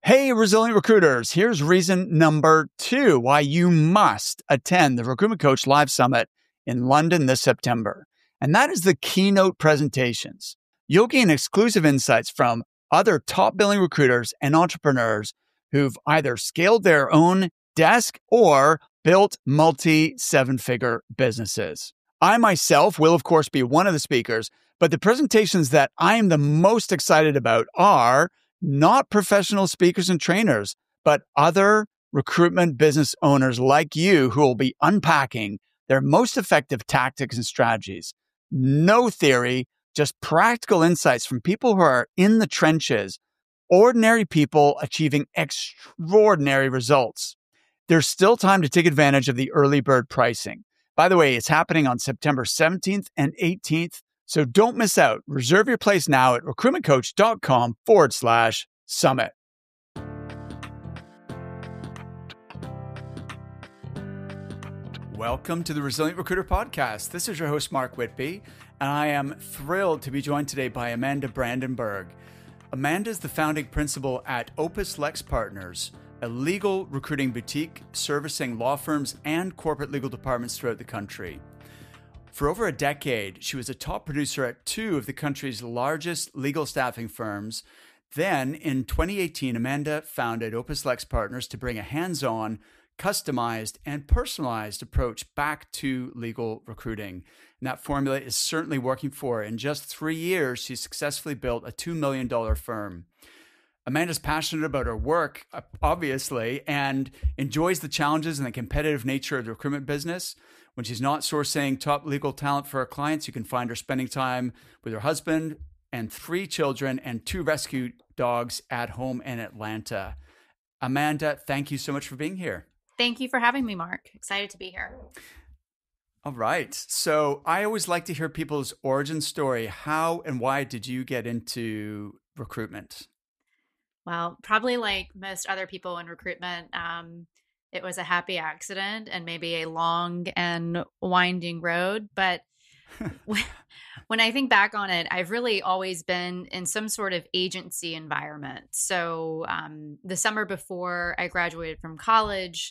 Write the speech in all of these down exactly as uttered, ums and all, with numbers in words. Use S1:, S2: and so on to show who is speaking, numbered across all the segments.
S1: Hey, resilient recruiters, here's reason number two why you must attend the Recruitment Coach Live Summit in London this September. And that is the keynote presentations. You'll gain exclusive insights from other top billing recruiters and entrepreneurs who've either scaled their own desk or built multi seven figure businesses. I myself will, of course, be one of the speakers, but the presentations that I am the most excited about are not professional speakers and trainers, but other recruitment business owners like you who will be unpacking their most effective tactics and strategies. No theory, just practical insights from people who are in the trenches, ordinary people achieving extraordinary results. There's still time to take advantage of the early bird pricing. By the way, it's happening on September seventeenth and eighteenth. So don't miss out. Reserve your place now at recruitmentcoach.com forward slash summit. Welcome to the Resilient Recruiter Podcast. This is your host, Mark Whitby, and I am thrilled to be joined today by Amanda Brandenburg. Amanda is the founding principal at Opus Lex Partners, a legal recruiting boutique servicing law firms and corporate legal departments throughout the country. For over a decade, she was a top producer at two of the country's largest legal staffing firms. Then, in twenty eighteen, Amanda founded Opus Lex Partners to bring a hands-on, customized, and personalized approach back to legal recruiting. And that formula is certainly working for her. In just three years, she successfully built a two million dollars firm. Amanda's passionate about her work, obviously, and enjoys the challenges and the competitive nature of the recruitment business. When she's not sourcing top legal talent for her clients, you can find her spending time with her husband and three children and two rescue dogs at home in Atlanta. Amanda, thank you so much for being here.
S2: Thank you for having me, Mark. Excited to be here.
S1: All right. So I always like to hear people's origin story. How and why did you get into recruitment?
S2: Well, probably like most other people in recruitment, um, it was a happy accident and maybe a long and winding road. But when I think back on it, I've really always been in some sort of agency environment. So um, the summer before I graduated from college,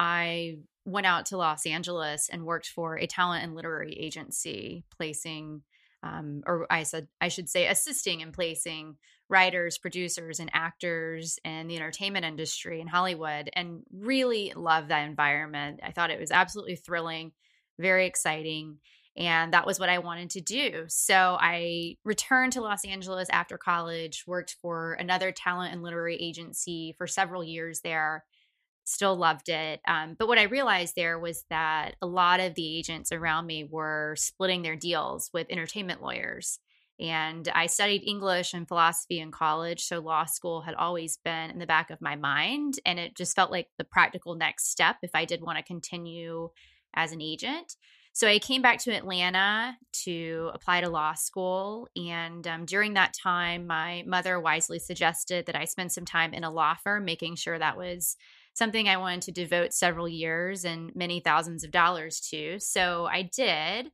S2: I went out to Los Angeles and worked for a talent and literary agency, placing, um, or I said, I should say, assisting in placing writers, producers, and actors in the entertainment industry in Hollywood, and really loved that environment. I thought it was absolutely thrilling, very exciting, and that was what I wanted to do. So I returned to Los Angeles after college, worked for another talent and literary agency for several years there, still loved it. Um, but what I realized there was that a lot of the agents around me were splitting their deals with entertainment lawyers. And I studied English and philosophy in college, so law school had always been in the back of my mind. And it just felt like the practical next step if I did want to continue as an agent. So I came back to Atlanta to apply to law school. And um, during that time, my mother wisely suggested that I spend some time in a law firm, making sure that was something I wanted to devote several years and many thousands of dollars to. So I did,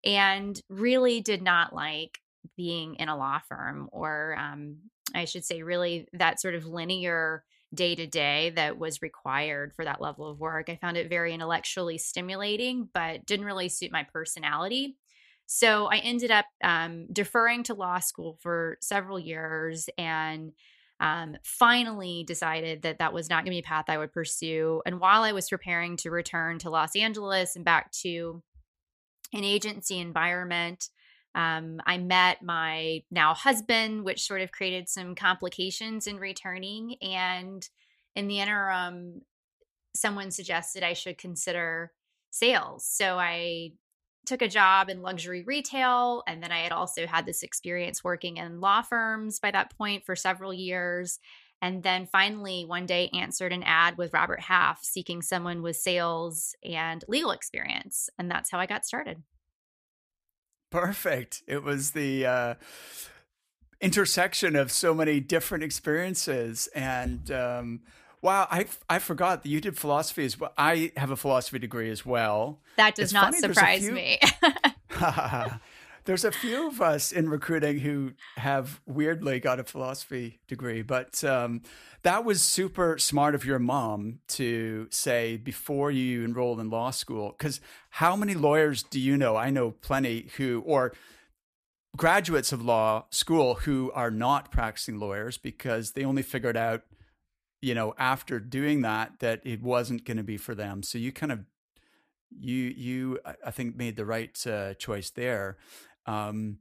S2: and really did not like being in a law firm, or um, I should say really that sort of linear day-to-day that was required for that level of work. I found it very intellectually stimulating, but didn't really suit my personality. So I ended up um, deferring to law school for several years, and um, finally decided that that was not going to be a path I would pursue. And while I was preparing to return to Los Angeles and back to an agency environment, Um, I met my now husband, which sort of created some complications in returning. And in the interim, someone suggested I should consider sales. So I took a job in luxury retail. And then I had also had this experience working in law firms by that point for several years. And then finally, one day answered an ad with Robert Half seeking someone with sales and legal experience. And that's how I got started.
S1: Perfect. It was the uh, intersection of so many different experiences. And um, wow, I I forgot that you did philosophy as well. I have a philosophy degree as well.
S2: That does
S1: It's
S2: not
S1: funny,
S2: surprise
S1: few...
S2: me.
S1: There's a few of us in recruiting who have weirdly got a philosophy degree, but um, that was super smart of your mom to say before you enrolled in law school, because how many lawyers do you know? I know plenty who, or graduates of law school who are not practicing lawyers because they only figured out, you know, after doing that, that it wasn't going to be for them. So you kind of, you, you, I think made the right uh, choice there. Um,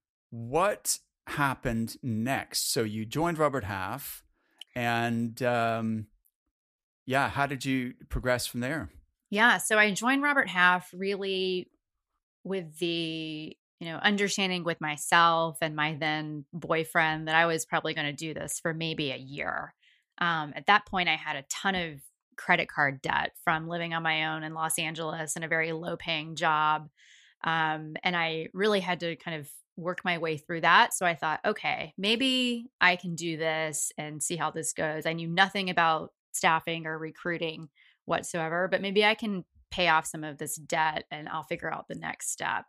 S1: what happened next? So you joined Robert Half, and um, yeah, how did you progress from there?
S2: Yeah, so I joined Robert Half really with the, you know, understanding with myself and my then boyfriend that I was probably going to do this for maybe a year. Um, at that point, I had a ton of credit card debt from living on my own in Los Angeles in a very low paying job. Um, and I really had to kind of work my way through that. So I thought, okay, maybe I can do this and see how this goes. I knew nothing about staffing or recruiting whatsoever, but maybe I can pay off some of this debt and I'll figure out the next step.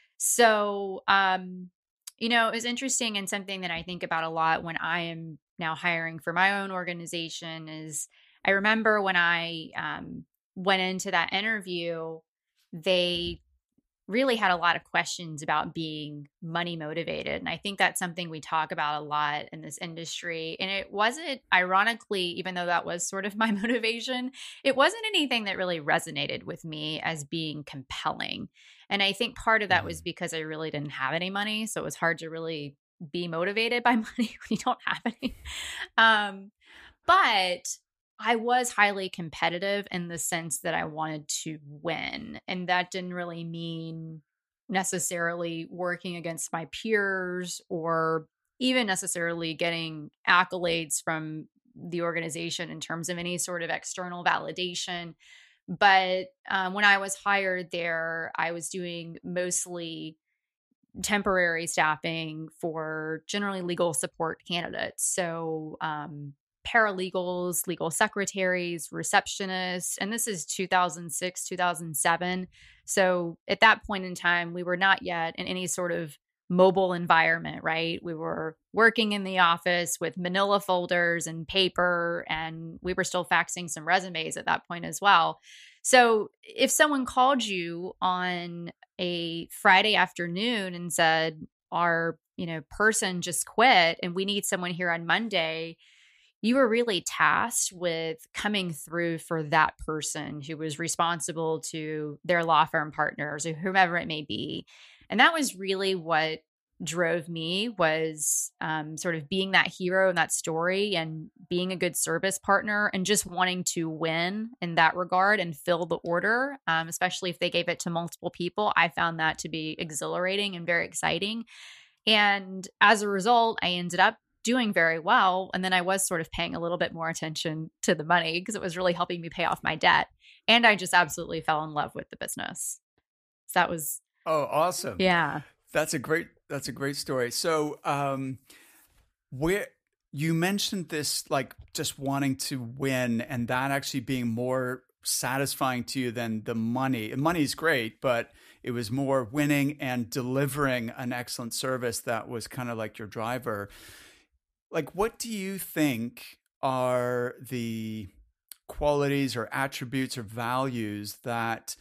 S2: So, um, you know, it was interesting, and something that I think about a lot when I am now hiring for my own organization is I remember when I um, went into that interview, they really had a lot of questions about being money motivated. And I think that's something we talk about a lot in this industry. And it wasn't, ironically, even though that was sort of my motivation, it wasn't anything that really resonated with me as being compelling. And I think part of that
S1: Mm-hmm.
S2: was because I really didn't have any money. So it was hard to really be motivated by money when you don't have any. Um, but I was highly competitive in the sense that I wanted to win. And that didn't really mean necessarily working against my peers or even necessarily getting accolades from the organization in terms of any sort of external validation. But um, when I was hired there, I was doing mostly temporary staffing for generally legal support candidates. So, um, paralegals, legal secretaries, receptionists, and this is two thousand six, two thousand seven. So at that point in time, we were not yet in any sort of mobile environment, right? We were working in the office with manila folders and paper, and we were still faxing some resumes at that point as well. So if someone called you on a Friday afternoon and said, our, you know, person just quit and we need someone here on Monday, you were really tasked with coming through for that person who was responsible to their law firm partners or whomever it may be. And that was really what drove me, was um, sort of being that hero in that story and being a good service partner and just wanting to win in that regard and fill the order, um, especially if they gave it to multiple people. I found that to be exhilarating and very exciting. And as a result, I ended up doing very well. And then I was sort of paying a little bit more attention to the money because it was really helping me pay off my debt. And I just absolutely fell in love with the business. So that was,
S1: Oh, awesome.
S2: yeah.
S1: That's a great, that's a great story. So, um, where you mentioned this, like just wanting to win and that actually being more satisfying to you than the money. And money is great, but it was more winning and delivering an excellent service that was kind of like your driver. Like, what do you think are the qualities or attributes or values that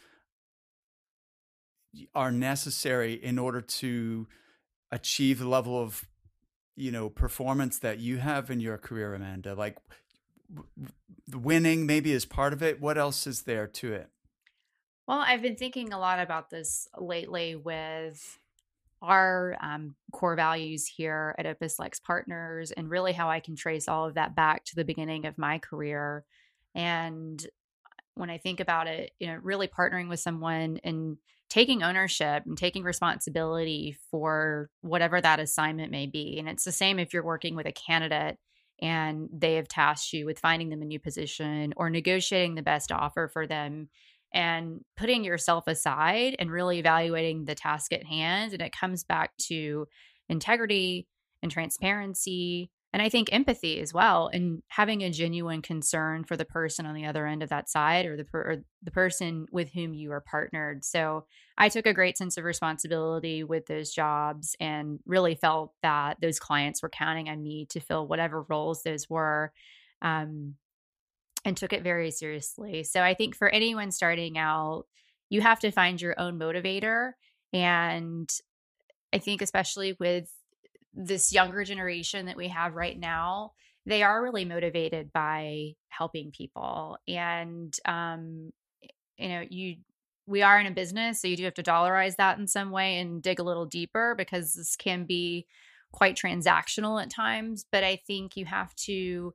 S1: are necessary in order to achieve the level of, you know, performance that you have in your career, Amanda? Like, the winning maybe is part of it. What else is there to it?
S2: Well, I've been thinking a lot about this lately with our um, core values here at Opus Lex Partners, and really how I can trace all of that back to the beginning of my career. And when I think about it, you know, really partnering with someone and taking ownership and taking responsibility for whatever that assignment may be. And it's the same if you're working with a candidate and they have tasked you with finding them a new position or negotiating the best offer for them, and putting yourself aside and really evaluating the task at hand. And it comes back to integrity and transparency And I think empathy as well, and having a genuine concern for the person on the other end of that side, or the per- or the person with whom you are partnered. So I took a great sense of responsibility with those jobs, and really felt that those clients were counting on me to fill whatever roles those were, um, and took it very seriously. So I think for anyone starting out, you have to find your own motivator. And I think especially with this younger generation that we have right now, they are really motivated by helping people. And, um, you know, you, we are in a business, so you do have to dollarize that in some way and dig a little deeper, because this can be quite transactional at times. But I think you have to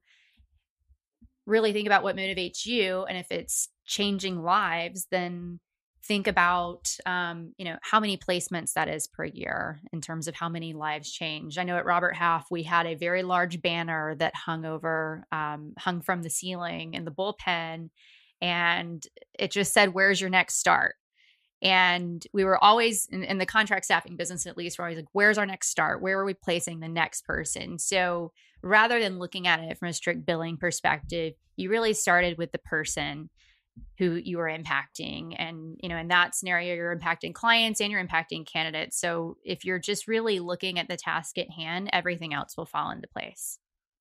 S2: really think about what motivates you. And if it's changing lives, then think about, um, you know, how many placements that is per year in terms of how many lives change. I know at Robert Half, we had a very large banner that hung over, um, hung from the ceiling in the bullpen, and it just said, "Where's your next start?" And we were always in, in the contract staffing business, at least, we're always like, where's our next start? Where are we placing the next person? So rather than looking at it from a strict billing perspective, you really started with the person who you are impacting. And, you know, in that scenario, you're impacting clients and you're impacting candidates. So if you're just really looking at the task at hand, everything else will fall into place.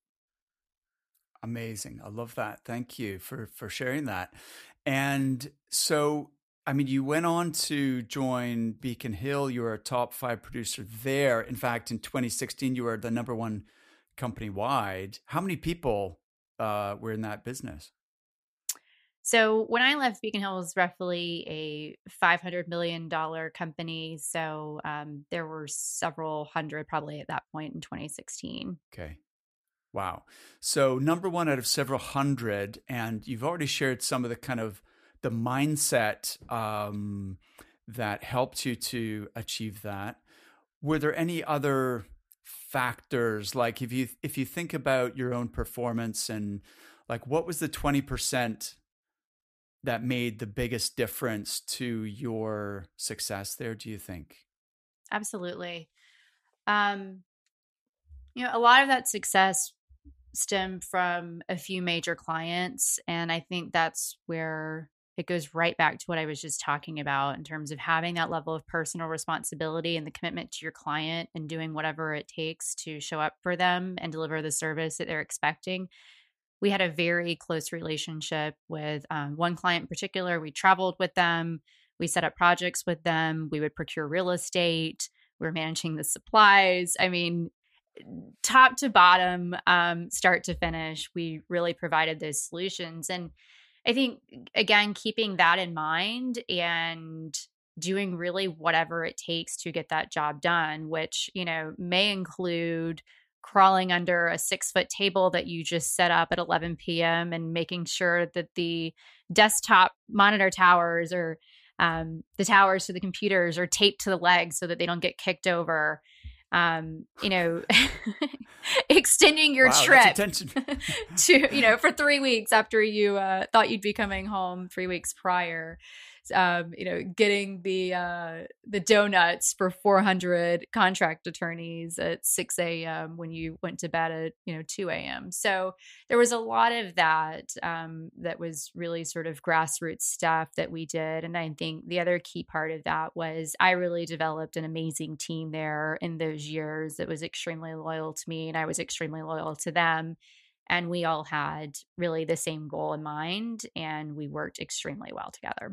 S1: Amazing. I love that. Thank you for, for sharing that. And so, I mean, you went on to join Beacon Hill. You were a top five producer there. In fact, in twenty sixteen, you were the number one company wide. How many people uh, were in that business?
S2: So when I left, Beacon Hill was roughly a five hundred million dollars company. So um, there were several hundred probably at that point in twenty sixteen.
S1: Okay. Wow. So number one out of several hundred, and you've already shared some of the kind of the mindset um, that helped you to achieve that. Were there any other factors, like if you if you think about your own performance, and like what was the twenty percent that made the biggest difference to your success there, do you think?
S2: Absolutely. Um, you know, a lot of that success stemmed from a few major clients. And I think that's where it goes right back to what I was just talking about in terms of having that level of personal responsibility and the commitment to your client and doing whatever it takes to show up for them and deliver the service that they're expecting. We had a very close relationship with um, one client in particular. We traveled with them. We set up projects with them. We would procure real estate. We were managing the supplies. I mean, top to bottom, um, start to finish, we really provided those solutions. And I think, again, keeping that in mind and doing really whatever it takes to get that job done, which, you know, may include crawling under a six foot table that you just set up at eleven p.m. and making sure that the desktop monitor towers or um, the towers to the computers are taped to the legs so that they don't get kicked over. Um, you know, extending your
S1: wow,
S2: trip to, you know, for three weeks after you uh, thought you'd be coming home three weeks prior. Um, you know, getting the uh, the donuts for four hundred contract attorneys at six a.m. when you went to bed at, you know, two a.m. So there was a lot of that um, that was really sort of grassroots stuff that we did. And I think the other key part of that was I really developed an amazing team there in those years that was extremely loyal to me, and I was extremely loyal to them. And we all had really the same goal in mind, and we worked extremely well together.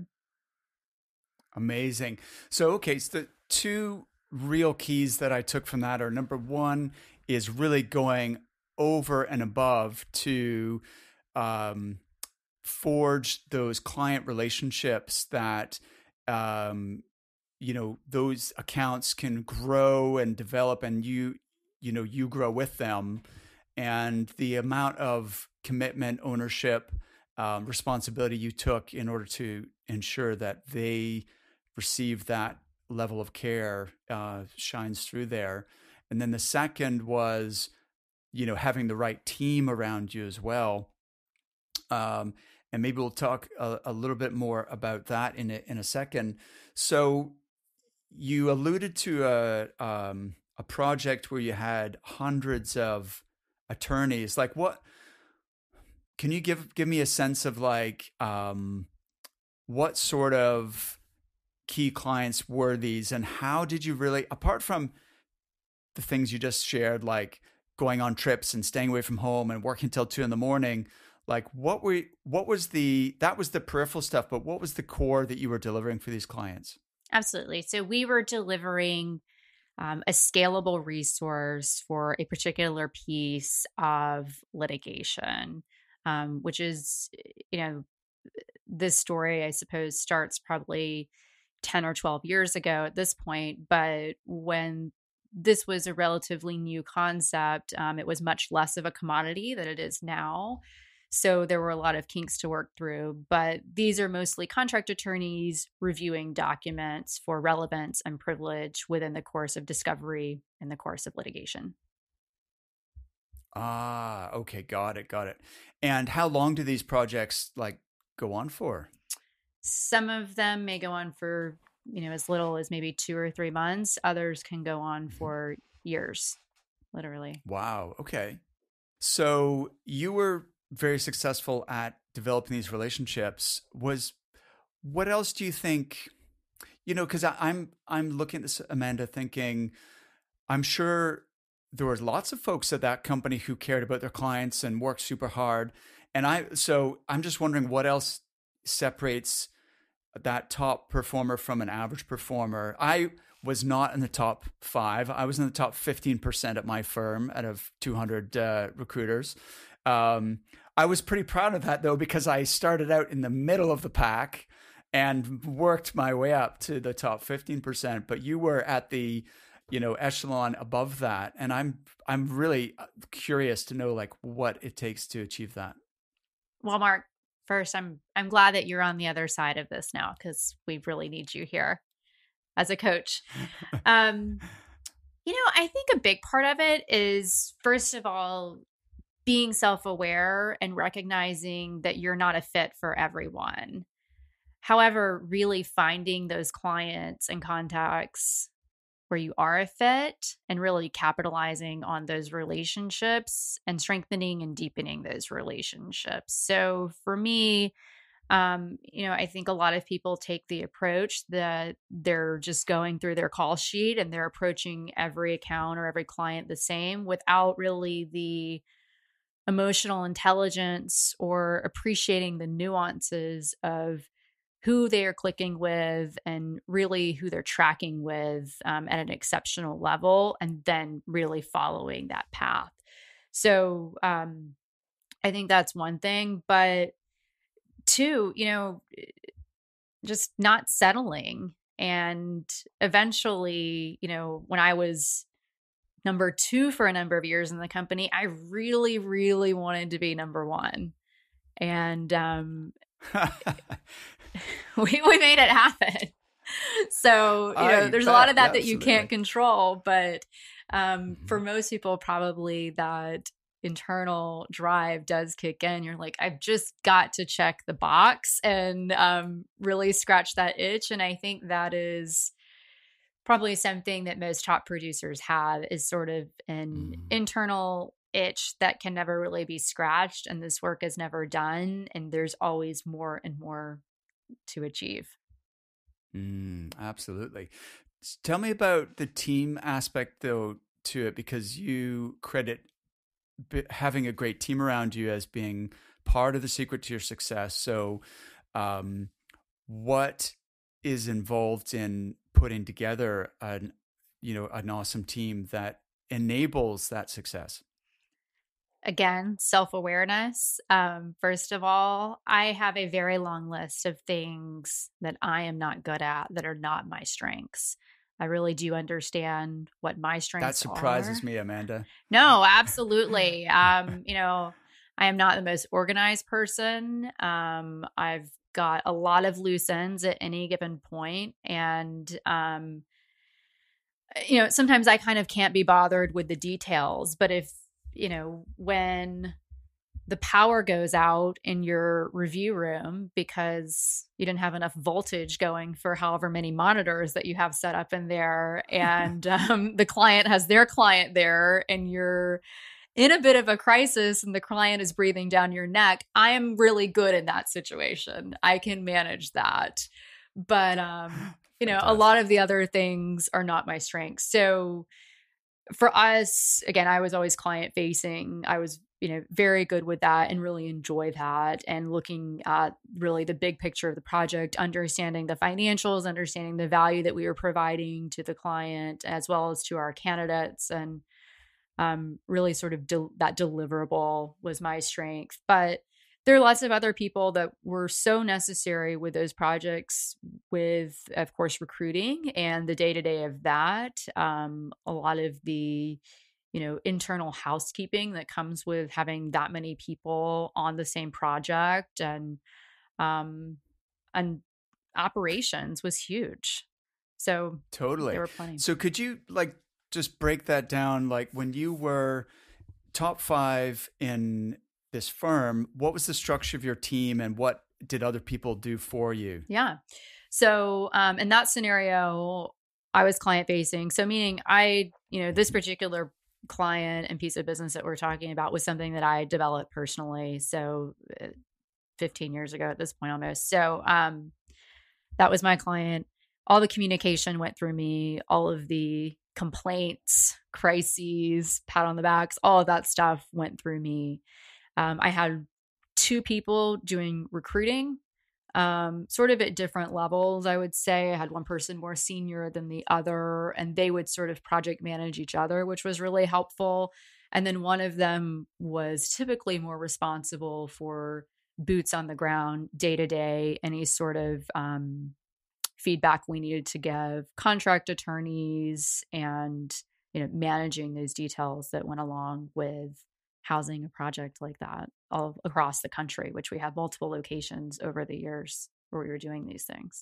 S1: Amazing. So, okay, so the two real keys that I took from that are, number one is really going over and above to um, forge those client relationships that, um, you know, those accounts can grow and develop, and you, you know, you grow with them. And the amount of commitment, ownership, um, responsibility you took in order to ensure that they receive that level of care uh, shines through there. And then the second was, you know, having the right team around you as well. Um, and maybe we'll talk a, a little bit more about that in a, in a second. So you alluded to a, um, a project where you had hundreds of attorneys, like what, can you give, give me a sense of like, um, what sort of key clients were these and how did you really, apart from the things you just shared, like going on trips and staying away from home and working till two in the morning, like what were, what was the, that was the peripheral stuff, but what was the core that you were delivering for these clients?
S2: Absolutely. So we were delivering um, a scalable resource for a particular piece of litigation, um, which is, you know, this story, I suppose, starts probably ten or twelve years ago at this point. But when this was a relatively new concept, um, it was much less of a commodity than it is now. So there were a lot of kinks to work through, but these are mostly contract attorneys reviewing documents for relevance and privilege within the course of discovery in the course of litigation.
S1: Ah, okay. Got it. Got it. And how long do these projects like go on for?
S2: Some of them may go on for, you know, as little as maybe two or three months. Others can go on for years, literally.
S1: Wow. Okay. So you were very successful at developing these relationships. Was what else do you think, you know, because I'm I'm looking at this, Amanda, thinking, I'm sure there was lots of folks at that company who cared about their clients and worked super hard. And I so I'm just wondering what else separates that top performer from an average performer. I was not in the top five. I was in the top fifteen percent at my firm out of two hundred uh, recruiters. Um, I was pretty proud of that though, because I started out in the middle of the pack and worked my way up to the top fifteen percent, but you were at the, you know, echelon above that. And I'm, I'm really curious to know like what it takes to achieve that.
S2: Well, Mark, first, I'm, I'm glad that you're on the other side of this now, because we really need you here as a coach. Um, you know, I think a big part of it is, first of all, being self-aware and recognizing that you're not a fit for everyone. However, really finding those clients and contacts where you are a fit and really capitalizing on those relationships and strengthening and deepening those relationships. So for me, um, you know, I think a lot of people take the approach that they're just going through their call sheet and they're approaching every account or every client the same without really the emotional intelligence or appreciating the nuances of who they are clicking with and really who they're tracking with um, at an exceptional level, and then really following that path. So um, I think that's one thing. But two, you know, just not settling. And eventually, you know, when I was number two for a number of years in the company, I really, really wanted to be number one. And um, we, we made it happen. So, you know,
S1: I
S2: there's
S1: bet,
S2: a lot of that
S1: absolutely.
S2: that you can't control, but um,
S1: Mm-hmm.
S2: for most people, probably that internal drive does kick in. You're like, I've just got to check the box and um, really scratch that itch. And I think that is probably something that most top producers have, is sort of an
S1: Mm.
S2: internal itch that can never really be scratched, and this work is never done, and there's always more and more to achieve.
S1: Mm, absolutely. S- Tell me about the team aspect though to it, because you credit b- having a great team around you as being part of the secret to your success. So, um, what is involved in putting together an, you know, an awesome team that enables that success?
S2: Again, self-awareness. Um, first of all, I have a very long list of things that I am not good at, that are not my strengths. I really do understand what my
S1: That
S2: strengths
S1: surprises
S2: are.
S1: me, Amanda.
S2: No, absolutely. Um, you know, I am not the most organized person. Um, I've got a lot of loose ends at any given point, and um, you know, sometimes I kind of can't be bothered with the details. But if, you know, when the power goes out in your review room because you didn't have enough voltage going for however many monitors that you have set up in there, and um, the client has their client there, and you're in a bit of a crisis and the client is breathing down your neck, I am really good in that situation. I can manage that. But, um, you know, Fantastic. A lot of the other things are not my strengths. So for us, again, I was always client facing. I was, you know, very good with that and really enjoy that, and looking at really the big picture of the project, understanding the financials, understanding the value that we were providing to the client as well as to our candidates, and um, really sort of de- that deliverable was my strength. But there are lots of other people that were so necessary with those projects, with, of course, recruiting and the day-to-day of that. Um, a lot of the, you know, internal housekeeping that comes with having that many people on the same project, and, um, and operations was huge. So
S1: totally.
S2: There were plenty.
S1: So could you like just break that down? Like when you were top five in this firm, what was the structure of your team and what did other people do for you?
S2: Yeah. So um, in that scenario, I was client facing. So meaning I, you know, this particular client and piece of business that we're talking about was something that I developed personally. So fifteen years ago at this point almost. So um, that was my client. All the communication went through me, all of the complaints, crises, pat on the backs, all of that stuff went through me. Um, I had two people doing recruiting, um, sort of at different levels, I would say. I had one person more senior than the other, and they would sort of project manage each other, which was really helpful. And then one of them was typically more responsible for boots on the ground, day to day, any sort of um, feedback we needed to give, contract attorneys, and, you know, managing those details that went along with housing a project like that all across the country, which we have multiple locations over the years where we were doing these things.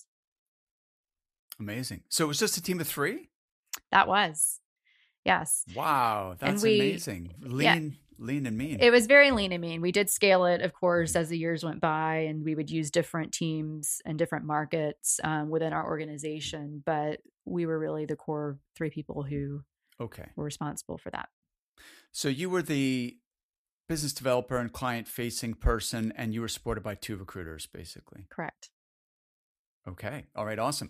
S1: Amazing. So it was just a team of three?
S2: That was. Yes.
S1: Wow. That's we, amazing. Lean, yeah, lean and mean.
S2: It was very lean and mean. We did scale it, of course, as the years went by, and we would use different teams and different markets um, within our organization. But we were really the core three people who
S1: okay.
S2: were responsible for that.
S1: So you were the business developer and client-facing person, and you were supported by two recruiters, basically.
S2: Correct.
S1: Okay. All right. Awesome.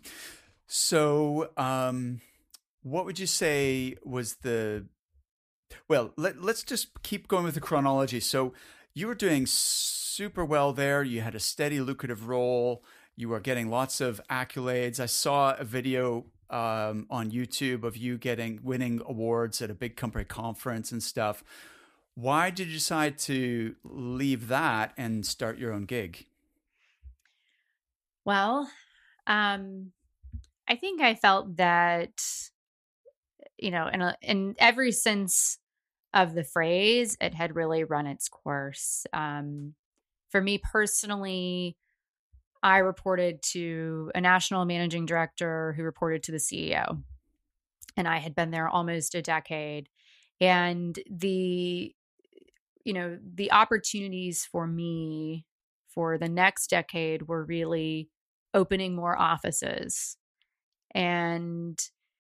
S1: So um, what would you say was the, well, let, let's just keep going with the chronology. So you were doing super well there. You had a steady, lucrative role. You were getting lots of accolades. I saw a video um, on YouTube of you getting winning awards at a big company conference and stuff. Why did you decide to leave that and start your own gig?
S2: Well, um, I think I felt that, you know, in, a, in every sense of the phrase, it had really run its course. Um, for me personally, I reported to a national managing director who reported to the C E O. And I had been there almost a decade. And the you know, the opportunities for me for the next decade were really opening more offices and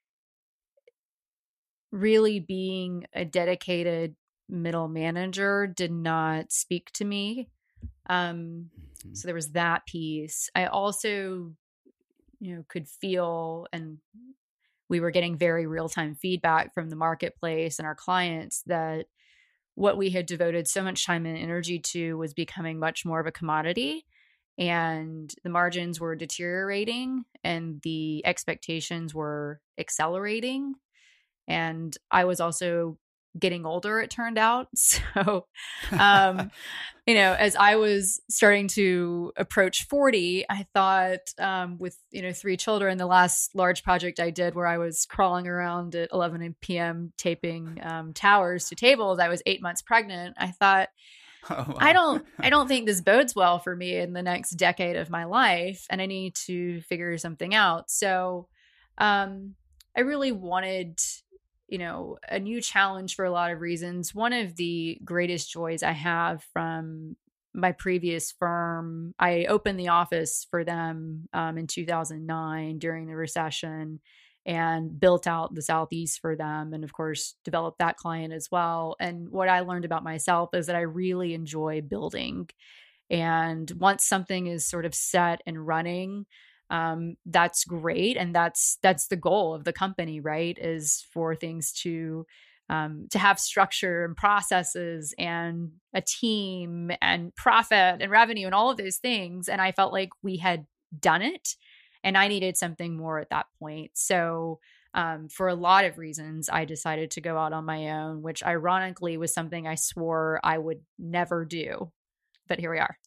S2: really being a dedicated middle manager did not speak to me. Um, mm-hmm. So there was that piece. I also, you know, could feel, and we were getting very real-time feedback from the marketplace and our clients, that what we had devoted so much time and energy to was becoming much more of a commodity, and the margins were deteriorating and the expectations were accelerating. And I was also getting older, it turned out. So, um, you know, as I was starting to approach forty, I thought um, with, you know, three children, the last large project I did where I was crawling around at eleven p.m. taping um, towers to tables, I was eight months pregnant. I thought, oh, wow. I don't, I don't think this bodes well for me in the next decade of my life, and I need to figure something out. So um, I really wanted, you know, a new challenge for a lot of reasons. One of the greatest joys I have from my previous firm, I opened the office for them um, in two thousand nine during the recession. and built out the Southeast for them. And of course, developed that client as well. And what I learned about myself is that I really enjoy building. And once something is sort of set and running, um, that's great. And that's, that's the goal of the company, right? Is for things to, um, to have structure and processes and a team and profit and revenue and all of those things. And I felt like we had done it. And I needed something more at that point. So um, for a lot of reasons, I decided to go out on my own, which ironically was something I swore I would never do. But here we are.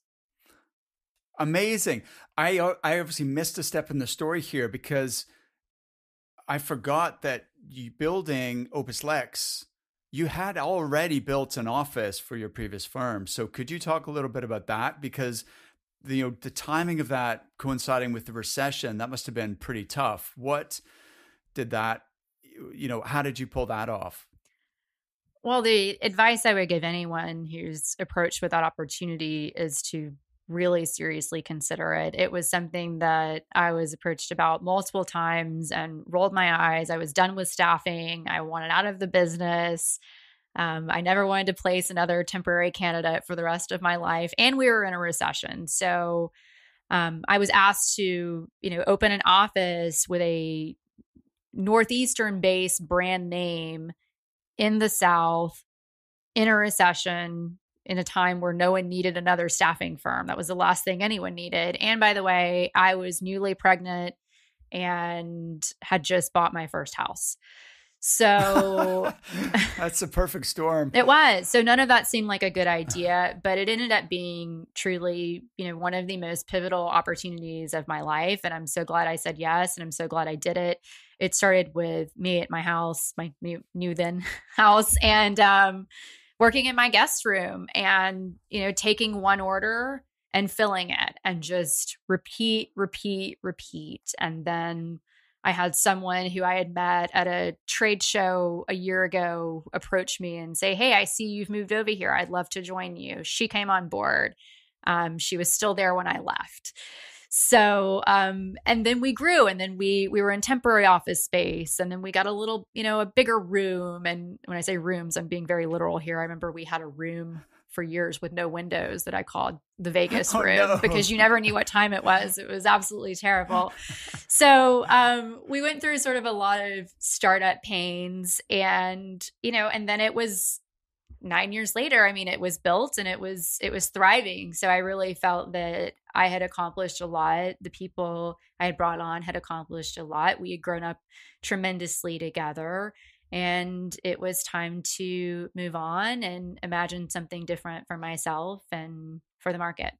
S1: Amazing. I I obviously missed a step in the story here because I forgot that you building Opus Lex, you had already built an office for your previous firm. So could you talk a little bit about that? Because the, you know, the timing of that coinciding with the recession, that must have been pretty tough. What did that, you know, how did you pull that off?
S2: Well, the advice I would give anyone who's approached with that opportunity is to really seriously consider it. It was something that I was approached about multiple times and rolled my eyes. I was done with staffing. I wanted out of the business. Um, I never wanted to place another temporary candidate for the rest of my life. And we were in a recession. So um, I was asked to, you know, open an office with a Northeastern based brand name in the South in a recession in a time where no one needed another staffing firm. That was the last thing anyone needed. And by the way, I was newly pregnant and had just bought my first house. So
S1: that's a perfect storm.
S2: It was. So none of that seemed like a good idea, but it ended up being truly, you know, one of the most pivotal opportunities of my life. And I'm so glad I said yes. And I'm so glad I did it. It started with me at my house, my new, new then house, and um, working in my guest room and, you know, taking one order and filling it and just repeat, repeat, repeat. And then I had someone who I had met at a trade show a year ago approach me and say, "Hey, I see you've moved over here. I'd love to join you." She came on board. Um, she was still there when I left. So, um, and then we grew, and then we, we were in temporary office space, and then we got a little, you know, a bigger room. And when I say rooms, I'm being very literal here. I remember we had a room for years with no windows that I called the Vegas
S1: Oh,
S2: room
S1: no.
S2: because you never knew what time it was. It was absolutely terrible. So, um, we went through sort of a lot of startup pains, and, you know, and then it was nine years later, I mean, it was built and it was, it was thriving. So I really felt that I had accomplished a lot. The people I had brought on had accomplished a lot. We had grown up tremendously together, and it was time to move on and imagine something different for myself and for the market.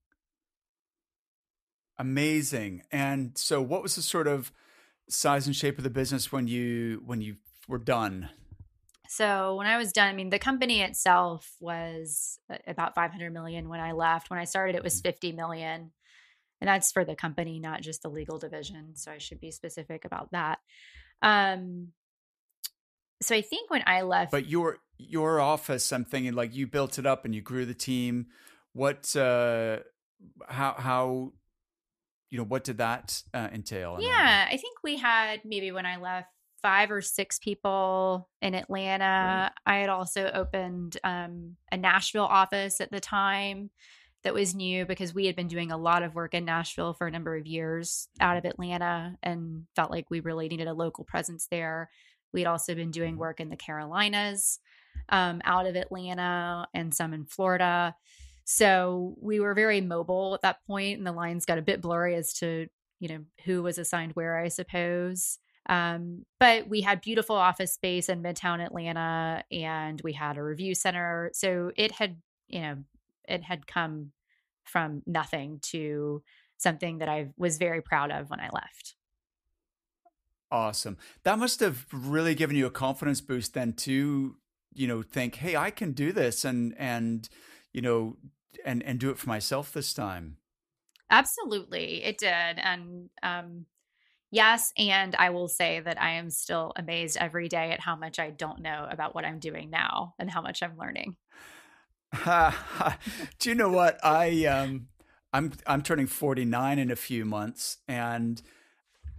S1: Amazing. And so what was the sort of size and shape of the business when you, when you were done?
S2: So when I was done, I mean, the company itself was about five hundred million when I left. When I started, it was fifty million. And that's for the company, not just the legal division. So I should be specific about that. Um, so I think when I left,
S1: But your, your office, I'm thinking like you built it up and you grew the team. What, uh, how, how, you know, what did that uh, entail?
S2: yeah, I think we had maybe when I left, five or six people in Atlanta. Right. I had also opened um, a Nashville office at the time that was new because we had been doing a lot of work in Nashville for a number of years out of Atlanta and felt like we really needed a local presence there. We'd also been doing work in the Carolinas um, out of Atlanta and some in Florida. So we were very mobile at that point, and the lines got a bit blurry as to, you know, who was assigned where, I suppose. Um, but we had beautiful office space in Midtown Atlanta, and we had a review center. So it had, you know, it had come from nothing to something that I was very proud of when I left.
S1: Awesome. That must have really given you a confidence boost then to, you know, think, hey, I can do this and, and, you know, and, and do it for myself this time.
S2: Absolutely. It did. And, um, yes. And I will say that I am still amazed every day at how much I don't know about what I'm doing now and how much I'm learning.
S1: Do you know what? I, um, I'm, I'm turning forty-nine in a few months, and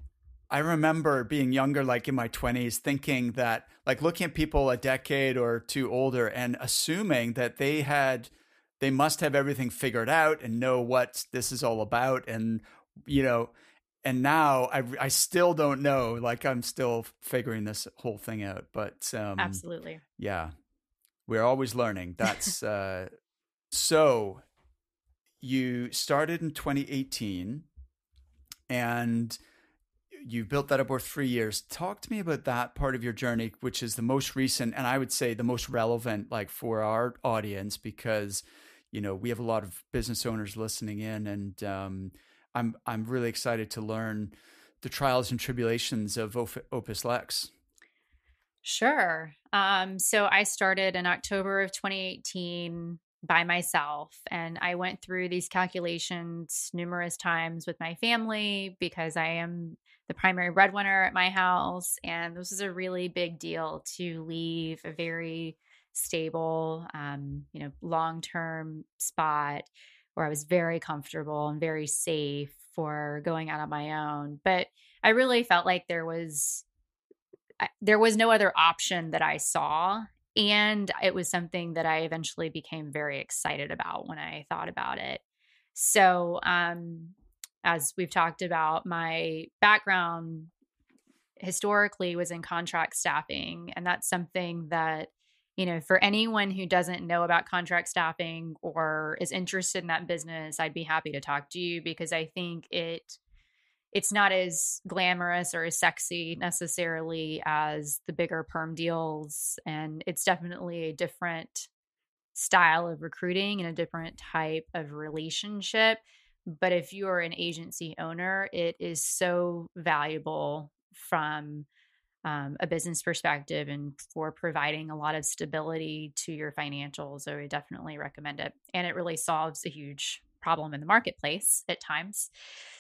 S1: I remember being younger, like in my twenties, thinking that, like looking at people a decade or two older and assuming that they had, they must have everything figured out and know what this is all about. And, you know, and now I, I still don't know, like I'm still figuring this whole thing out. But um,
S2: absolutely.
S1: Yeah, we're always learning. That's uh, so you started in twenty eighteen and you built that up over three years. Talk to me about that part of your journey, which is the most recent, and I would say the most relevant, like for our audience, because, you know, we have a lot of business owners listening in, and um, I'm I'm really excited to learn the trials and tribulations of Op- Opus Lex.
S2: Sure. Um, so I started in October of twenty eighteen by myself, and I went through these calculations numerous times with my family because I am the primary breadwinner at my house. And this is a really big deal to leave a very stable, um, you know, long-term spot where I was very comfortable and very safe for going out on my own. But I really felt like there was there was no other option that I saw. And it was something that I eventually became very excited about when I thought about it. So, um, as we've talked about, my background historically was in contract staffing. And that's something that, you know, for anyone who doesn't know about contract staffing or is interested in that business, I'd be happy to talk to you because I think it it's not as glamorous or as sexy necessarily as the bigger perm deals. And it's definitely a different style of recruiting and a different type of relationship. But if you're an agency owner, it is so valuable from um, a business perspective and for providing a lot of stability to your financials. So I would definitely recommend it. And it really solves a huge problem in the marketplace at times.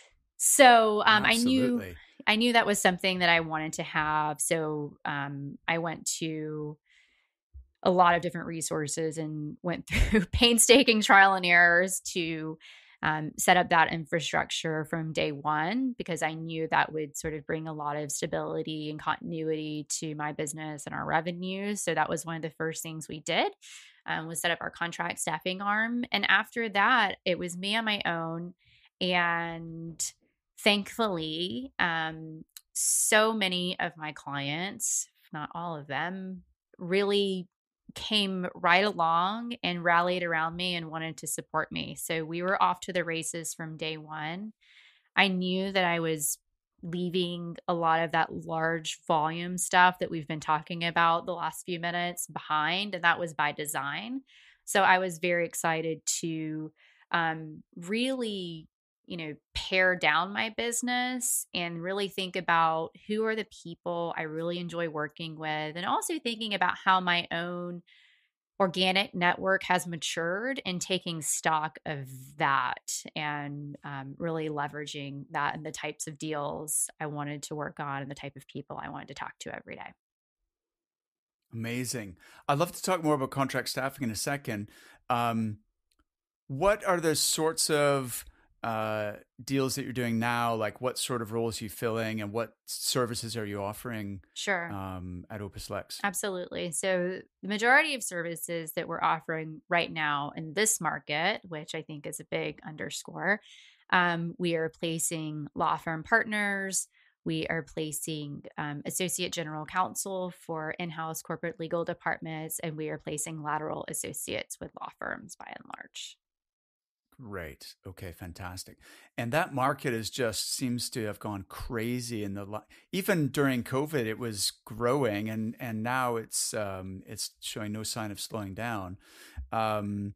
S2: So um, I knew I knew that was something that I wanted to have. So um, I went to a lot of different resources and went through painstaking trial and errors to um, set up that infrastructure from day one because I knew that would sort of bring a lot of stability and continuity to my business and our revenues. So that was one of the first things we did um, was set up our contract staffing arm. And after that, it was me on my own. And thankfully, um, so many of my clients, if not all of them, really came right along and rallied around me and wanted to support me. So we were off to the races from day one. I knew that I was leaving a lot of that large volume stuff that we've been talking about the last few minutes behind, and that was by design. So I was very excited to um, really you know, pare down my business and really think about who are the people I really enjoy working with, and also thinking about how my own organic network has matured and taking stock of that and um, really leveraging that and the types of deals I wanted to work on and the type of people I wanted to talk to every day.
S1: Amazing. I'd love to talk more about contract staffing in a second. Um, what are the sorts of uh, deals that you're doing now? Like what sort of roles are you filling and what services are you offering
S2: Sure.
S1: um, at Opus Lex?
S2: Absolutely. So the majority of services that we're offering right now in this market, which I think is a big underscore, um, we are placing law firm partners. We are placing um, associate general counsel for in-house corporate legal departments, and we are placing lateral associates with law firms by and large.
S1: Great. Okay, fantastic. And that market is just seems to have gone crazy in the even during COVID, it was growing, and and now it's um, it's showing no sign of slowing down. Um,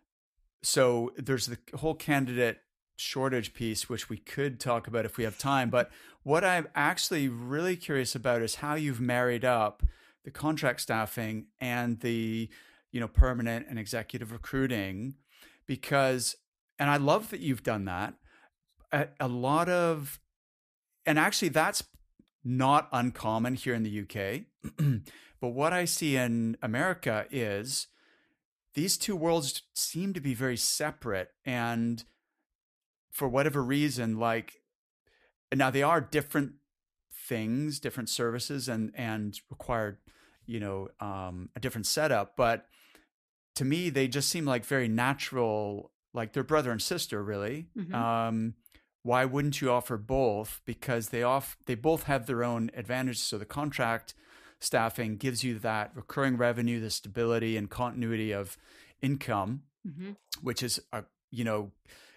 S1: so there's the whole candidate shortage piece, which we could talk about if we have time. But what I'm actually really curious about is how you've married up the contract staffing and the you know permanent and executive recruiting, because. And I love that you've done that. A, a lot of, and actually that's not uncommon here in the U K. But what I see in America is these two worlds seem to be very separate. And for whatever reason, like, now they are different things, different services, and and required, you know, um, a different setup. But to me, they just seem like very natural, like they're brother and sister, really.
S2: Mm-hmm.
S1: Um, why wouldn't you offer both? Because they off they both have their own advantages. So the contract staffing gives you that recurring revenue, the stability and continuity of income,
S2: Mm-hmm.
S1: which is a, you know,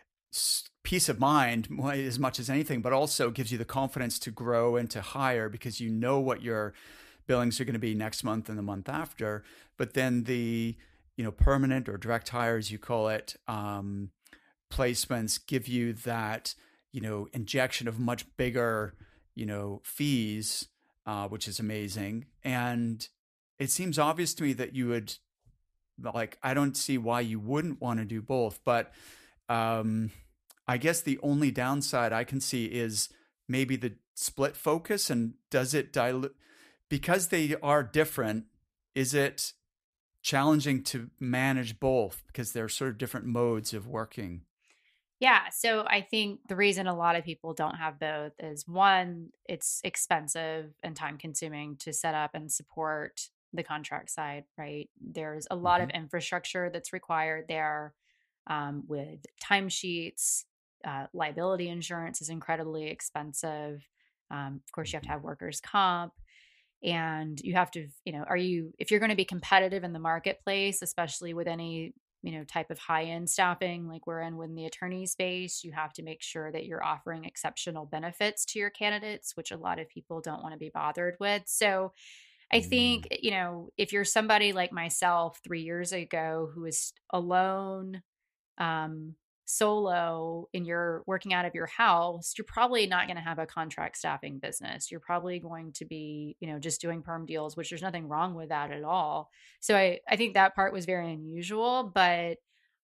S1: peace of mind as much as anything, but also gives you the confidence to grow and to hire because you know what your billings are going to be next month and the month after. But then the, you know, permanent or direct hire, as you call it, um, placements give you that, you know, injection of much bigger, you know, fees, uh, which is amazing. And it seems obvious to me that you would, like, I don't see why you wouldn't want to do both. But um, I guess the only downside I can see is maybe the split focus. And does it dilute? Because they are different, is it challenging to manage both because they're sort of different modes of working?
S2: Yeah. So I think the reason a lot of people don't have both is one, it's expensive and time consuming to set up and support the contract side, right? There's a lot
S1: Mm-hmm.
S2: of infrastructure that's required there um, with timesheets. Uh, liability insurance is incredibly expensive. Um, of course, you have to have workers' comp. And you have to, you know, are you, if you're going to be competitive in the marketplace, especially with any, you know, type of high end staffing like we're in within the attorney space, you have to make sure that you're offering exceptional benefits to your candidates, which a lot of people don't want to be bothered with. So I think, you know, if you're somebody like myself three years ago who was alone, um, solo and you're working out of your house, you're probably not going to have a contract staffing business. You're probably going to be, you know, just doing perm deals, which there's nothing wrong with that at all. So I, I think that part was very unusual, but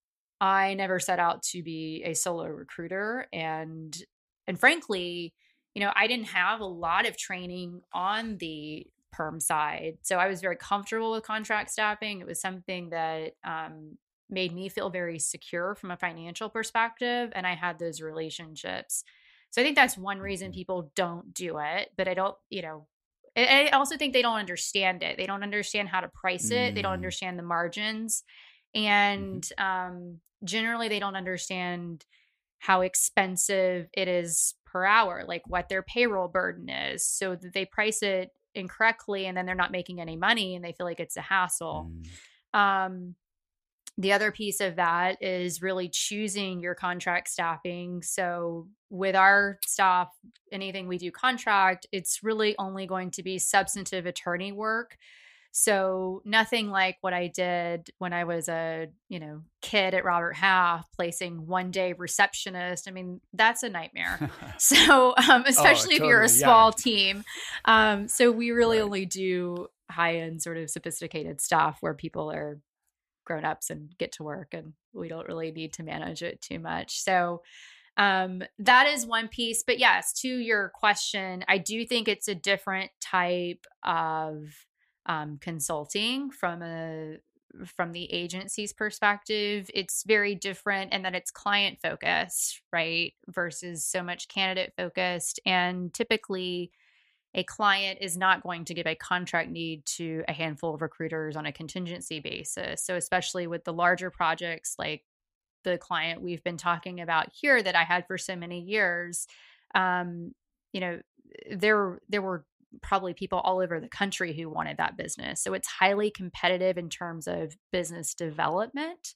S2: I never set out to be a solo recruiter. And, and frankly, you know, I didn't have a lot of training on the perm side. So I was very comfortable with contract staffing. It was something that, um, made me feel very secure from a financial perspective. And I had those relationships. So I think that's one reason people don't do it. But I don't, you know, I also think they don't understand it. They don't understand how to price it. They don't understand the margins. And mm-hmm. um, generally, they don't understand how expensive it is per hour, like what their payroll burden is. So that they price it incorrectly and then they're not making any money and they feel like it's a hassle. Mm. Um, The other piece of that is really choosing your contract staffing. So with our staff, anything we do contract, it's really only going to be substantive attorney work. So nothing like what I did when I was a, you know, kid at Robert Half, placing one day receptionist. I mean, that's a nightmare. So um, especially oh, totally, if you're a small yeah. team. Um, so we really right. only do high-end sort of sophisticated stuff where people are grown-ups and get to work and we don't really need to manage it too much. So um, that is one piece. But yes, to your question, I do think it's a different type of um, consulting from a from the agency's perspective. It's very different and that it's client focused, right? Versus so much candidate focused. And typically a client is not going to give a contract need to a handful of recruiters on a contingency basis. So especially with the larger projects like the client we've been talking about here that I had for so many years, um, you know, there there were probably people all over the country who wanted that business. So it's highly competitive in terms of business development.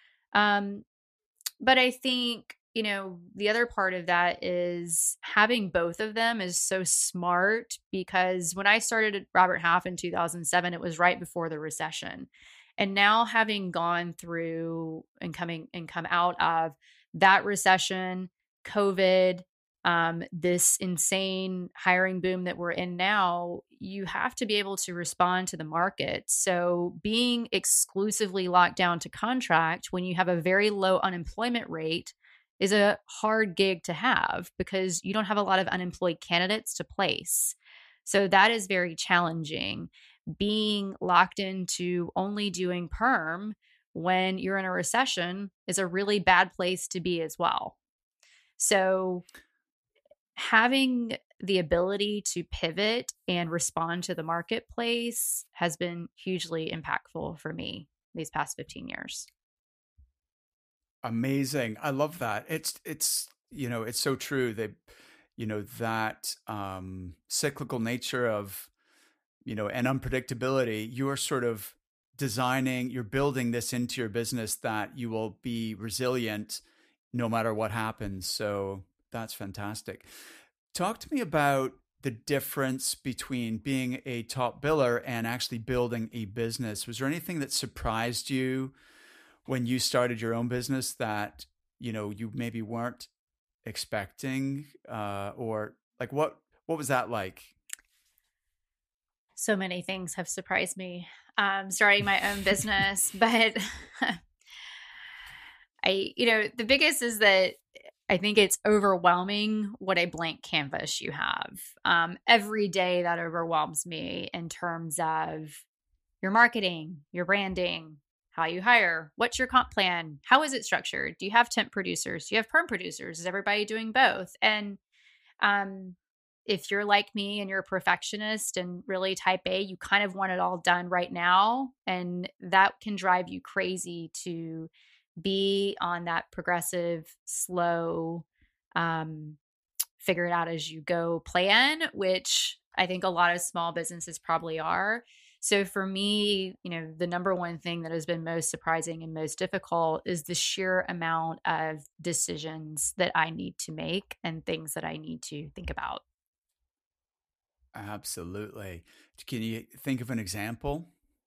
S2: Um, but I think, you know, the other part of that is having both of them is so smart, because when I started at Robert Half in two thousand seven, it was right before the recession. And now having gone through and coming and come out of that recession, COVID, um, this insane hiring boom that we're in now, you have to be able to respond to the market. So being exclusively locked down to contract when you have a very low unemployment rate is a hard gig to have because you don't have a lot of unemployed candidates to place. So that is very challenging. Being locked into only doing perm when you're in a recession is a really bad place to be as well. So having the ability to pivot and respond to the marketplace has been hugely impactful for me these past fifteen years.
S1: Amazing. I love that. It's, it's, you know, it's so true that, you know, that um, cyclical nature of, you know, and unpredictability, you are sort of designing, you're building this into your business that you will be resilient no matter what happens. So that's fantastic. Talk to me about the difference between being a top biller and actually building a business. Was there anything that surprised you when you started your own business that, you know, you maybe weren't expecting, uh, or like what, what was that like?
S2: So many things have surprised me, um, starting my own business, but I, you know, the biggest is that I think it's overwhelming what a blank canvas you have. Um, every day that overwhelms me in terms of your marketing, your branding, how you hire, what's your comp plan, how is it structured? Do you have temp producers? Do you have perm producers? Is everybody doing both? And um, if you're like me and you're a perfectionist and really type A, you kind of want it all done right now. And that can drive you crazy to be on that progressive, slow, um, figure it out as you go plan, which I think a lot of small businesses probably are. So for me, you know, the number one thing that has been most surprising and most difficult is the sheer amount of decisions that I need to make and things that I need to think about.
S1: Absolutely. Can you think of an example?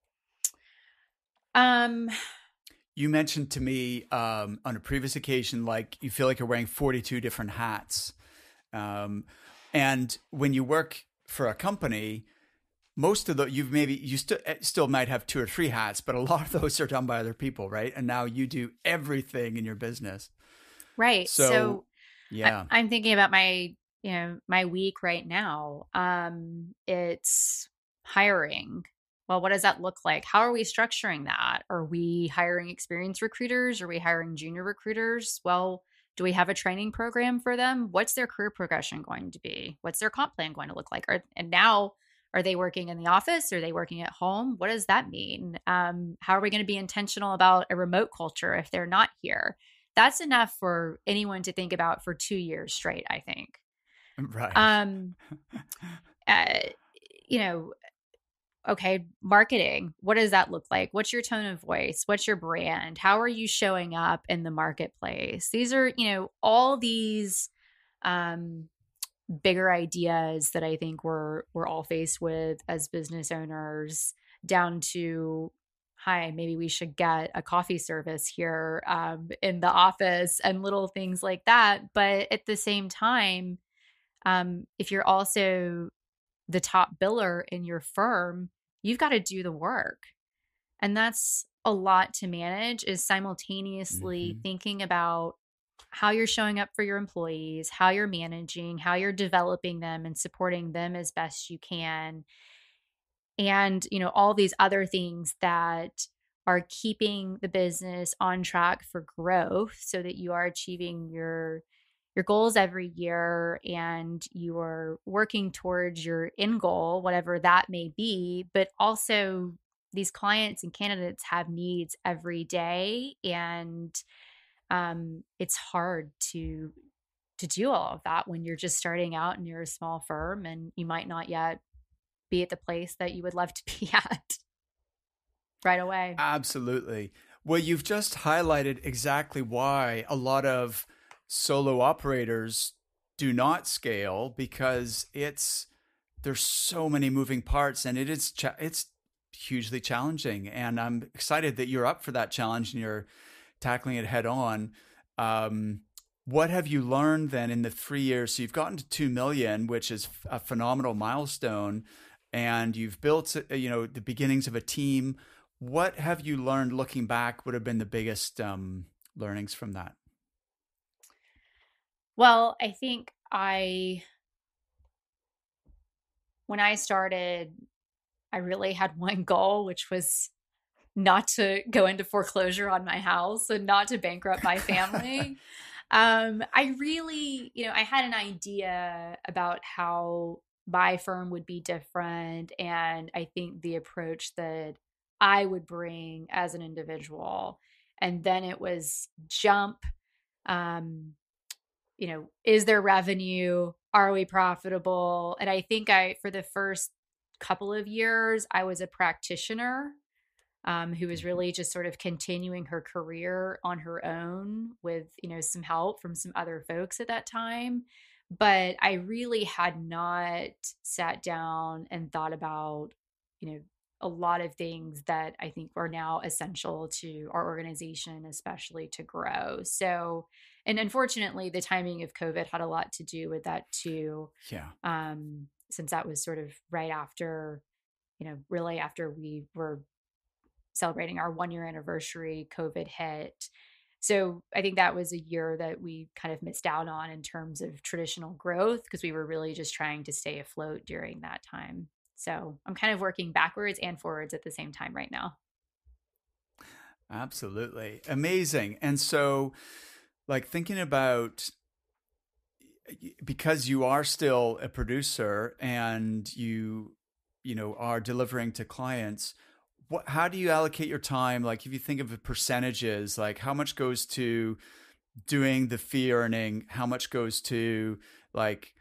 S2: Um,
S1: You mentioned to me um, on a previous occasion, like you feel like you're wearing forty-two different hats. Um, and when you work for a company, most of the, you've maybe, you still still might have two or three hats, but a lot of those are done by other people, right? And now you do everything in your business.
S2: Right.
S1: So,
S2: so
S1: yeah.
S2: I, I'm thinking about my, you know, my week right now. Um, it's hiring. Well, what does that look like? How are we structuring that? Are we hiring experienced recruiters? Are we hiring junior recruiters? Well, do we have a training program for them? What's their career progression going to be? What's their comp plan going to look like? Are, and now, are they working in the office? Are they working at home? What does that mean? Um, how are we going to be intentional about a remote culture if they're not here? That's enough for anyone to think about for two years straight, I think.
S1: Right.
S2: Um, uh, you know, okay, marketing, what does that look like? What's your tone of voice? What's your brand? How are you showing up in the marketplace? These are, you know, all these um, bigger ideas that I think we're we're all faced with as business owners, down to, hi, maybe we should get a coffee service here um, in the office and little things like that. But at the same time, um, if you're also the top biller in your firm, you've got to do the work. And that's a lot to manage, is simultaneously mm-hmm. thinking about how you're showing up for your employees, how you're managing, how you're developing them and supporting them as best you can. And, you know, all these other things that are keeping the business on track for growth so that you are achieving your your goals every year and you are working towards your end goal, whatever that may be. But also these clients and candidates have needs every day. And um, it's hard to, to do all of that when you're just starting out and you're a small firm and you might not yet be at the place that you would love to be at right away.
S1: Absolutely. Well, you've just highlighted exactly why a lot of solo operators do not scale, because it's, there's so many moving parts and it is, cha- it's hugely challenging. And I'm excited that you're up for that challenge and you're tackling it head on. Um, what have you learned then in the three years? So you've gotten to two million, which is a phenomenal milestone, and you've built, you know, the beginnings of a team. What have you learned looking back? Would have been the biggest um, learnings from that?
S2: Well, I think I, when I started, I really had one goal, which was not to go into foreclosure on my house and not to bankrupt my family. um, I really, you know, I had an idea about how my firm would be different. And I think the approach that I would bring as an individual. And then it was jump, um, you know, is there revenue? Are we profitable? And I think I, for the first couple of years, I was a practitioner um, who was really just sort of continuing her career on her own with, you know, some help from some other folks at that time. But I really had not sat down and thought about, you know, a lot of things that I think are now essential to our organization, especially to grow. So, and unfortunately, the timing of COVID had a lot to do with that too.
S1: Yeah.
S2: Um, since that was sort of right after, you know, really after we were celebrating our one year anniversary, COVID hit. So I think that was a year that we kind of missed out on in terms of traditional growth because we were really just trying to stay afloat during that time. So I'm kind of working backwards and forwards at the same time right now.
S1: Absolutely. Amazing. And so, like, thinking about, because you are still a producer and you, you know, are delivering to clients, what, how do you allocate your time? Like, if you think of the percentages, like how much goes to doing the fee earning, how much goes to like,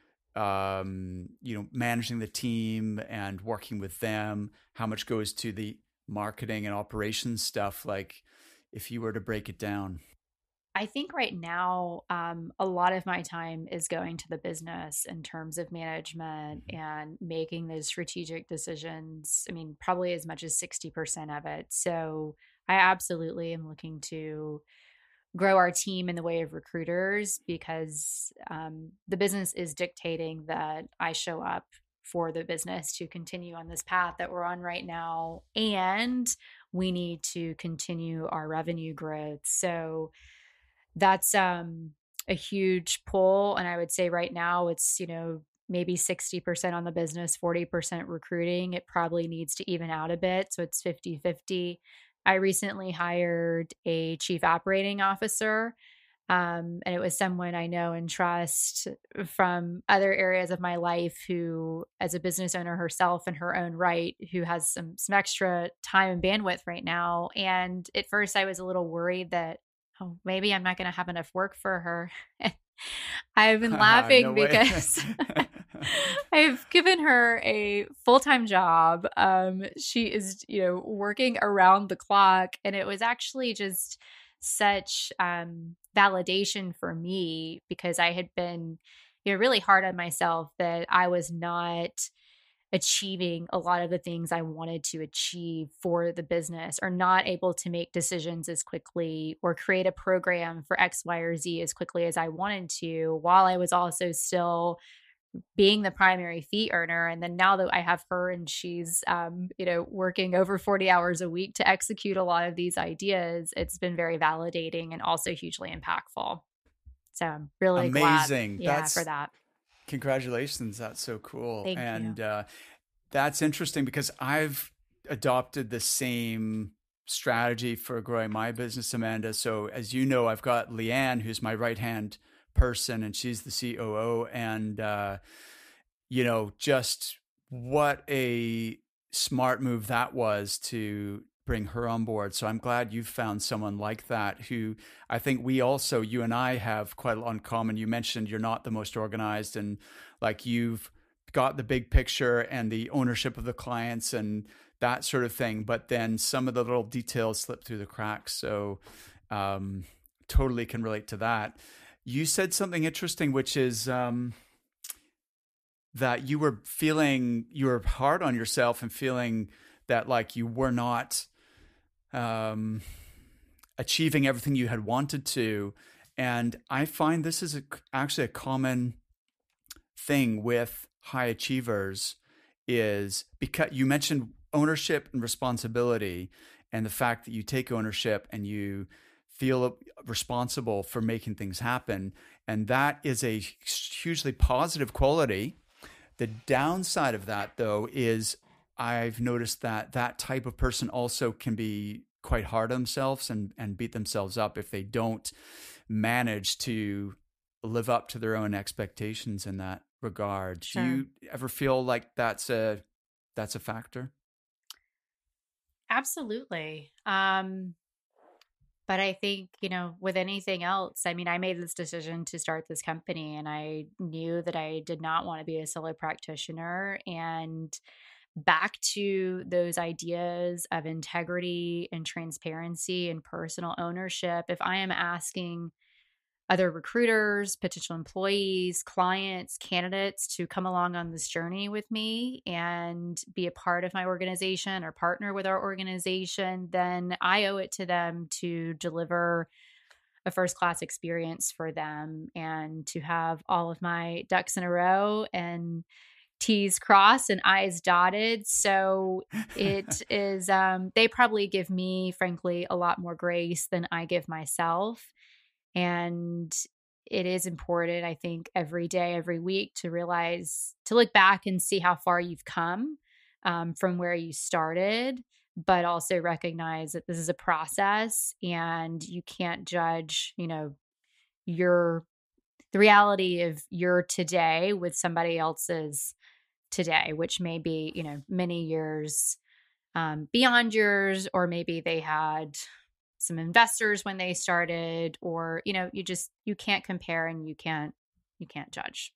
S1: um, you know, managing the team and working with them, how much goes to the marketing and operations stuff? Like, if you were to break it down.
S2: I think right now, um, a lot of my time is going to the business in terms of management and making those strategic decisions. I mean, probably as much as sixty percent of it. So I absolutely am looking to grow our team in the way of recruiters because um, the business is dictating that I show up for the business to continue on this path that we're on right now. And we need to continue our revenue growth. So that's um, a huge pull. And I would say right now it's, you know, maybe sixty percent on the business, forty percent recruiting. It probably needs to even out a bit. So it's fifty fifty. I recently hired a chief operating officer. Um, and it was someone I know and trust from other areas of my life who, as a business owner herself in her own right, who has some, some extra time and bandwidth right now. And at first I was a little worried that, oh, maybe I'm not going to have enough work for her. I've been laughing
S1: No
S2: because I've given her a full-time job. Um, she is, you know, working around the clock. And it was actually just such um, validation for me because I had been, you know, really hard on myself that I was not achieving a lot of the things I wanted to achieve for the business or not able to make decisions as quickly or create a program for X, Y, or Z as quickly as I wanted to, while I was also still being the primary fee earner. And then now that I have her and she's, um, you know, working over forty hours a week to execute a lot of these ideas, it's been very validating and also hugely impactful. So I'm really
S1: Amazing.
S2: glad yeah,
S1: That's,
S2: for that.
S1: Congratulations. That's so cool.
S2: Thank
S1: and
S2: you.
S1: Uh, that's interesting because I've adopted the same strategy for growing my business, Amanda. So as you know, I've got Leanne, who's my right-hand person, and she's the C O O. And, uh, you know, just what a smart move that was to bring her on board. So I'm glad you found someone like that who I think we also, you and I have quite a lot in common. You mentioned you're not the most organized and like you've got the big picture and the ownership of the clients and that sort of thing. But then some of the little details slip through the cracks. So um, totally can relate to that. You said something interesting, which is um, that you were feeling, you were hard on yourself and feeling that like you were not um, achieving everything you had wanted to. And I find this is a, actually a common thing with high achievers is because you mentioned ownership and responsibility and the fact that you take ownership and you feel responsible for making things happen. And that is a hugely positive quality. The downside of that, though, is I've noticed that that type of person also can be quite hard on themselves and, and beat themselves up if they don't manage to live up to their own expectations in that regard.
S2: Sure.
S1: Do you ever feel like that's a that's a factor?
S2: Absolutely. Um, but I think, you know, with anything else, I mean, I made this decision to start this company and I knew that I did not want to be a solo practitioner. And back to those ideas of integrity and transparency and personal ownership, if I am asking other recruiters, potential employees, clients, candidates to come along on this journey with me and be a part of my organization or partner with our organization, then I owe it to them to deliver a first class experience for them and to have all of my ducks in a row and T's crossed and I's dotted. So it is, um, they probably give me, frankly, a lot more grace than I give myself. And it is important, I think, every day, every week to realize, to look back and see how far you've come um, from where you started, but also recognize that this is a process and you can't judge, you know, your, the reality of your today with somebody else's today, which may be, you know, many years um, beyond yours, or maybe they had some investors when they started, or, you know, you just, you can't compare and you can't, you can't judge.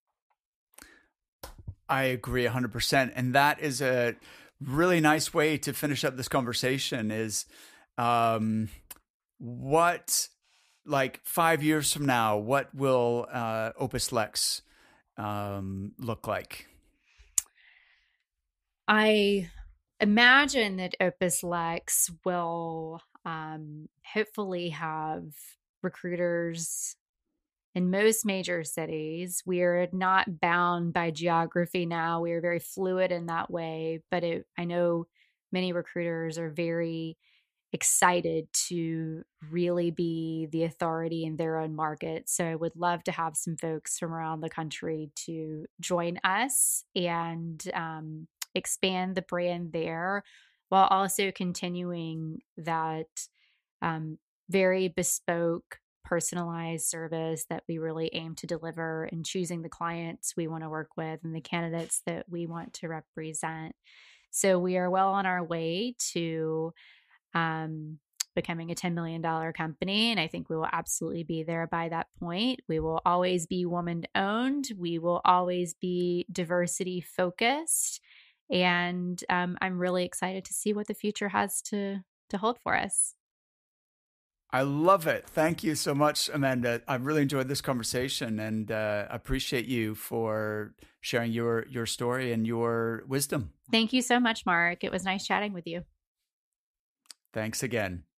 S1: I agree one hundred percent. And that is a really nice way to finish up this conversation is um, what, like five years from now, what will uh, Opus Lex um, look like?
S2: I imagine that Opus Lex will um, hopefully have recruiters in most major cities. We are not bound by geography now. We are very fluid in that way. But it, I know many recruiters are very excited to really be the authority in their own market. So I would love to have some folks from around the country to join us and um, expand the brand there, while also continuing that um, very bespoke, personalized service that we really aim to deliver, and choosing the clients we want to work with and the candidates that we want to represent. So we are well on our way to um, becoming a ten million dollars company. And I think we will absolutely be there by that point. We will always be woman owned. We will always be diversity focused. And um, I'm really excited to see what the future has to, to hold for us.
S1: I love it. Thank you so much, Amanda. I really enjoyed this conversation and uh, appreciate you for sharing your, your story and your wisdom.
S2: Thank you so much, Mark. It was nice chatting with you.
S1: Thanks again.